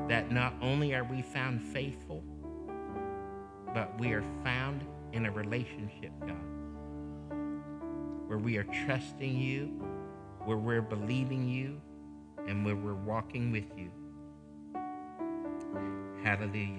that not only are we found faithful, but we are found in a relationship, God, where we are trusting you, where we're believing you, and where we're walking with you. Hallelujah.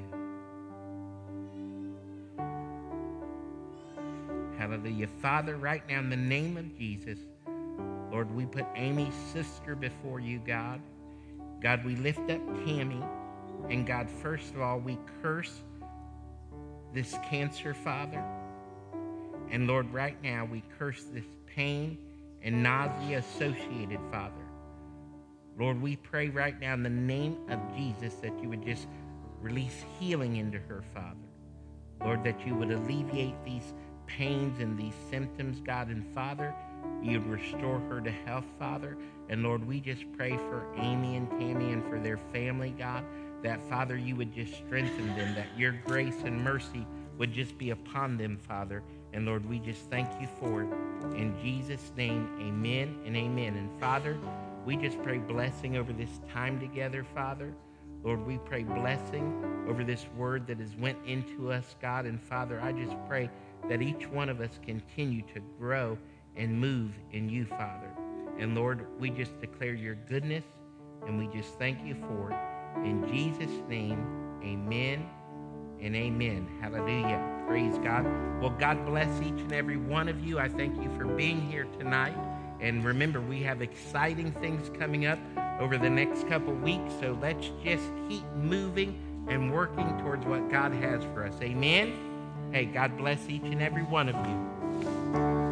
Hallelujah. Father, right now in the name of Jesus, Lord, we put Amy's sister before you, God. God, we lift up Tammy. And God, first of all, we curse this cancer, Father. And Lord, right now, we curse this pain and nausea associated, Father. Lord, we pray right now in the name of Jesus that you would just release healing into her, Father. Lord, that you would alleviate these pains and these symptoms, God. And Father, you'd restore her to health, Father. And Lord, we just pray for Amy and Tammy and for their family, God, that, Father, you would just strengthen them, that your grace and mercy would just be upon them, Father. And Lord, we just thank you for it. In Jesus' name, amen and amen. And Father, we just pray blessing over this time together, Father. Lord, we pray blessing over this word that has went into us, God. And Father, I just pray that each one of us continue to grow and move in you, Father. And Lord, we just declare your goodness, and we just thank you for it. In Jesus' name, amen and amen. Hallelujah. Praise God. Well, God bless each and every one of you. I thank you for being here tonight. And remember, we have exciting things coming up over the next couple weeks. So let's just keep moving and working towards what God has for us. Amen. Hey, God bless each and every one of you.